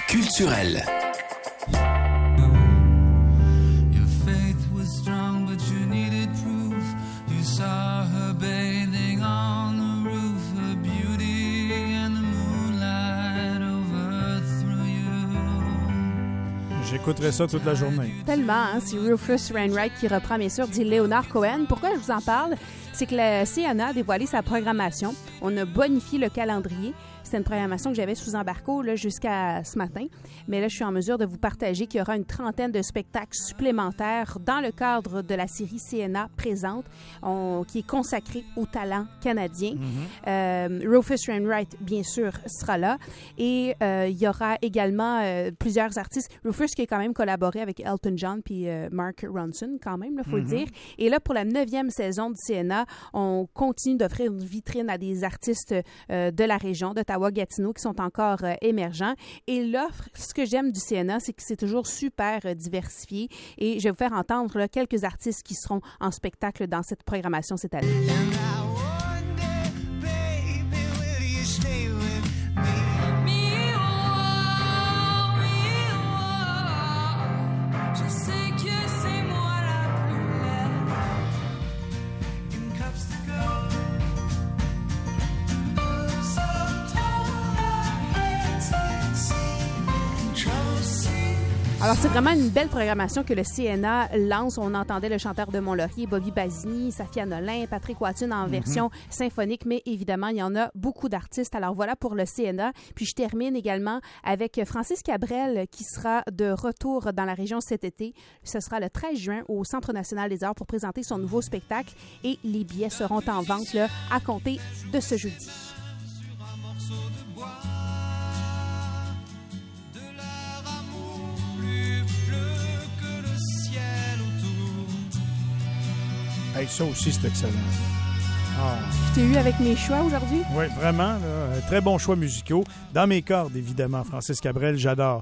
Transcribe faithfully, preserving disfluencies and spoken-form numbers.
culturel. J'écouterai ça toute la journée. Tellement, hein? C'est Rufus Wainwright qui reprend, bien sûr, dit Leonard Cohen. Pourquoi je vous en parle? C'est que le C N A a dévoilé sa programmation. On a bonifié le calendrier. C'était une programmation que j'avais sous embargo là, jusqu'à ce matin. Mais là, je suis en mesure de vous partager qu'il y aura une trentaine de spectacles supplémentaires dans le cadre de la série C N A présente, on, qui est consacrée au talent canadien. Mm-hmm. Euh, Rufus Wainwright, bien sûr, sera là. Et euh, il y aura également euh, plusieurs artistes. Rufus qui a quand même collaboré avec Elton John puis euh, Mark Ronson, quand même, il faut mm-hmm. le dire. Et là, pour la neuvième saison du C N A, on continue d'offrir une vitrine à des artistes euh, de la région, d'Ottawa-Gatineau, qui sont encore euh, émergents. Et l'offre, ce que j'aime du C N A, c'est que c'est toujours super euh, diversifié. Et je vais vous faire entendre là, quelques artistes qui seront en spectacle dans cette programmation cette année. Alors, c'est vraiment une belle programmation que le C N A lance. On entendait le chanteur de Mont-Laurier, Bobby Basini, Safia Nolin, Patrick Watson en mm-hmm. version symphonique, mais évidemment, il y en a beaucoup d'artistes. Alors, voilà pour le C N A. Puis, je termine également avec Francis Cabrel, qui sera de retour dans la région cet été. Ce sera le treize juin au Centre national des arts pour présenter son nouveau spectacle et les billets seront en vente là, à compter de ce jeudi. Hey, ça aussi, c'est excellent. Ah. Je t'ai eu avec mes choix aujourd'hui? Oui, vraiment. Là, très bons choix musicaux. Dans mes cordes, évidemment, Francis Cabrel, j'adore.